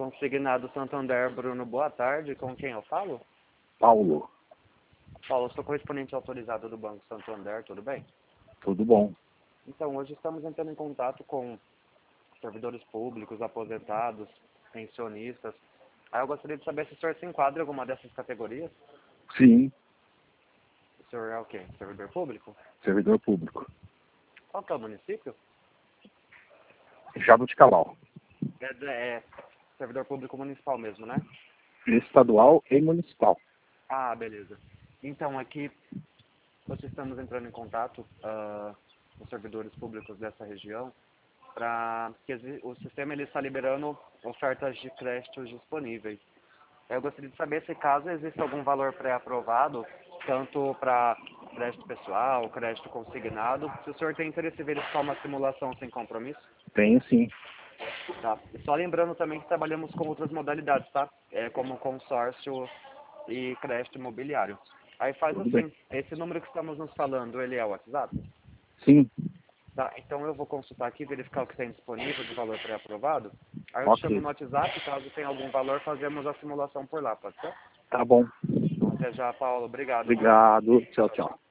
Consignado Santander, Bruno, boa tarde. Com quem eu falo? Paulo. Paulo, eu sou correspondente autorizado do Banco Santander, tudo bem? Tudo bom. Então, hoje estamos entrando em contato com servidores públicos, aposentados, pensionistas. Aí eu gostaria de saber se o senhor se enquadra em alguma dessas categorias. Sim, O senhor é o quê? Servidor público? servidor público. Qual que é o município? Jaboticabal. É servidor público municipal mesmo, né? Estadual e municipal. Ah, beleza. Então, aqui nós estamos entrando em contato com os servidores públicos dessa região para que o sistema ele está liberando ofertas de créditos disponíveis. Eu gostaria de saber se caso existe algum valor pré-aprovado, tanto para crédito pessoal, crédito consignado, se o senhor tem interesse em verificar uma simulação sem compromisso. Tenho sim. Tá. E só lembrando também que trabalhamos com outras modalidades, tá? Como consórcio e crédito imobiliário. Aí faz Tudo bem. assim, esse número que estamos nos falando, ele é o WhatsApp? Sim. Tá, então eu vou consultar aqui, verificar o que tem disponível de valor pré-aprovado. Aí eu te chamo Ok. no WhatsApp, caso tenha algum valor, fazemos a simulação por lá, pode ser? Tá bom. Então até já, Paulo. Obrigado. Obrigado. Tchau, tchau.